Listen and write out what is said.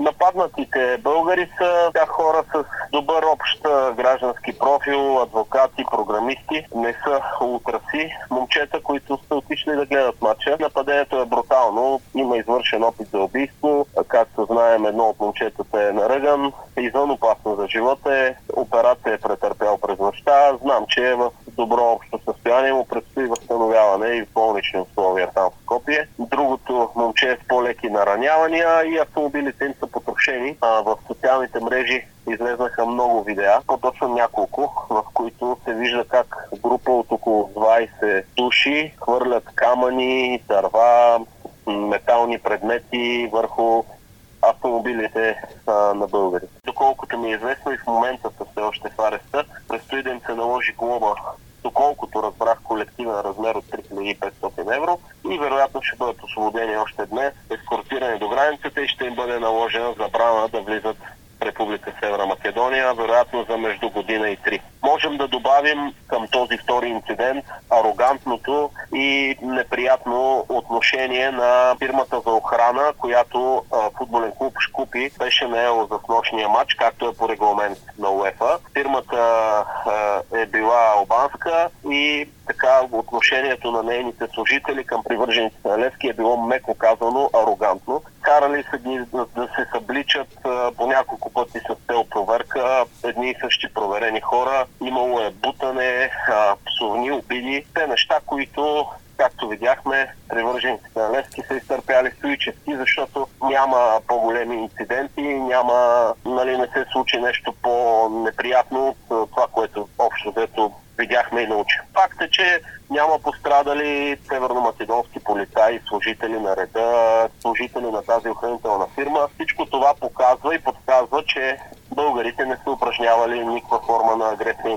Нападнатите българи са хора с добър общ граждански профил, адвокати, програмисти. Не са ултраси, момчета, които са отишли да гледат матча. Нападението е брутално, има извършен опит за убийство. Както знаем, едно от момчетата е наръган, извън опасно за живота е. Операция е претърпял през нощта. Знам, че е в добро общо състояние, му предстои възстановяване и в болнични условия там в Скопие. Другото момче е с по-леки наранявания и автомобилите им са потрошени. В социалните мрежи излезнаха много видеа, по-точно няколко, в които се вижда как група от около 20 души хвърлят камъни, дърва, метални предмети върху автомобилите на българи. Доколкото ми е известно и в момента са все още в ареста, предстои да им се наложи глоба, доколкото разбрах, колективен размер от 3500 евро и вероятно ще бъдат освободени още днес, ескортирани до границата и ще им бъде наложена забрана да влизат в Република Северна Македония, вероятно за между година и 3. Можем да добавим към този втори инцидент арогантното и неприятно отношение на фирмата за охрана, която футболен клуб Шкупи беше наела за снощния матч, както е по регламент на УЕФА. Фирмата е била албанска и така отношението на нейните служители към привържениците на Левски е било, меко казано, арогантно. Карали са ги да се събличат по няколко пъти с цел проверка. Едни и същи проверени хора. Имало е бутане, псовни, обиди. Те неща, които, както видяхме, привържениците на Левски са изтърпяли стоически, защото няма по-големи инциденти, не се случи нещо по-неприятно от това, което общо взето видяхме и научихме. Факт е, че няма пострадали северномакедонски полицаи, служители на реда, служители на тази охранителна фирма. Всичко това показва и подсказва, че българите не са упражнявали никаква форма на агресия.